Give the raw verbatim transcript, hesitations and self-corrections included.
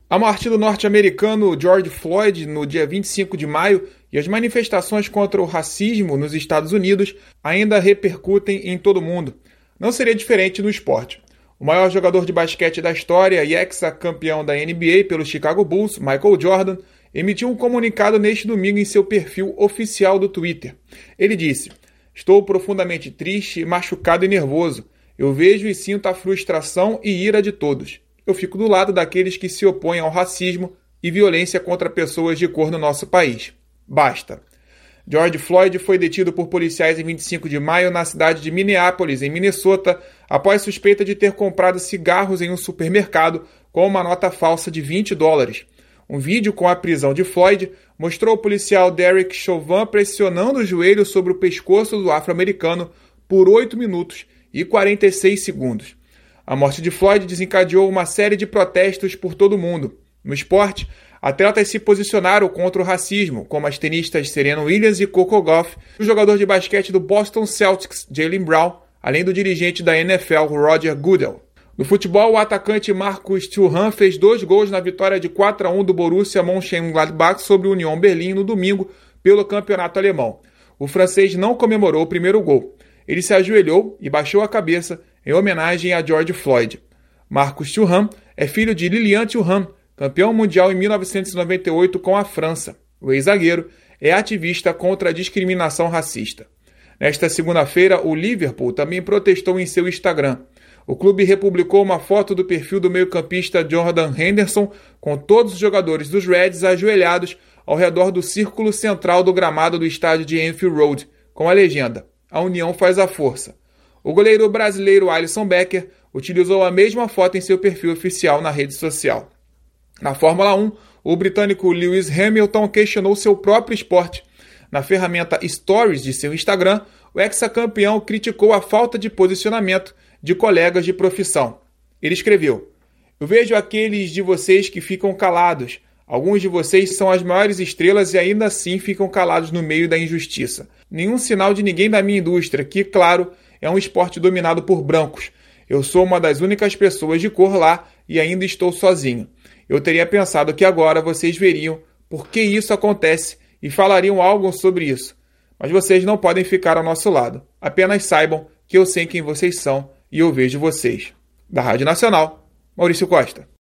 A morte do norte-americano George Floyd no dia vinte e cinco de maio e as manifestações contra o racismo nos Estados Unidos ainda repercutem em todo o mundo. Não seria diferente no esporte. O maior jogador de basquete da história e ex-campeão da N B A pelo Chicago Bulls, Michael Jordan, emitiu um comunicado neste domingo em seu perfil oficial do Twitter. Ele disse: "Estou profundamente triste, machucado e nervoso. Eu vejo e sinto a frustração e ira de todos. Eu fico do lado daqueles que se opõem ao racismo e violência contra pessoas de cor no nosso país. Basta." George Floyd foi detido por policiais em vinte e cinco de maio na cidade de Minneapolis, em Minnesota, após suspeita de ter comprado cigarros em um supermercado com uma nota falsa de vinte dólares. Um vídeo com a prisão de Floyd mostrou o policial Derek Chauvin pressionando o joelho sobre o pescoço do afro-americano por oito minutos e quarenta e seis segundos. A morte de Floyd desencadeou uma série de protestos por todo o mundo. No esporte, atletas se posicionaram contra o racismo, como as tenistas Serena Williams e Coco Gauff, o jogador de basquete do Boston Celtics, Jaylen Brown, além do dirigente da N F L, Roger Goodell. No futebol, o atacante Marcus Thuram fez dois gols na vitória de quatro a um do Borussia Mönchengladbach sobre o Union Berlim no domingo pelo campeonato alemão. O francês não comemorou o primeiro gol. Ele se ajoelhou e baixou a cabeça em homenagem a George Floyd. Marcus Thuram é filho de Lilian Thuram, campeão mundial em mil novecentos e noventa e oito com a França. O ex-zagueiro é ativista contra a discriminação racista. Nesta segunda-feira, o Liverpool também protestou em seu Instagram. O clube republicou uma foto do perfil do meio-campista Jordan Henderson com todos os jogadores dos Reds ajoelhados ao redor do círculo central do gramado do estádio de Anfield Road, com a legenda: "A união faz a força." O goleiro brasileiro Alisson Becker utilizou a mesma foto em seu perfil oficial na rede social. Na Fórmula um, o britânico Lewis Hamilton questionou seu próprio esporte. Na ferramenta Stories de seu Instagram, o ex-campeão criticou a falta de posicionamento de colegas de profissão. Ele escreveu: "Eu vejo aqueles de vocês que ficam calados. Alguns de vocês são as maiores estrelas e ainda assim ficam calados no meio da injustiça. Nenhum sinal de ninguém da minha indústria, que, claro, é um esporte dominado por brancos. Eu sou uma das únicas pessoas de cor lá e ainda estou sozinho. Eu teria pensado que agora vocês veriam por que isso acontece e falariam algo sobre isso. Mas vocês não podem ficar ao nosso lado. Apenas saibam que eu sei quem vocês são e eu vejo vocês." Da Rádio Nacional, Maurício Costa.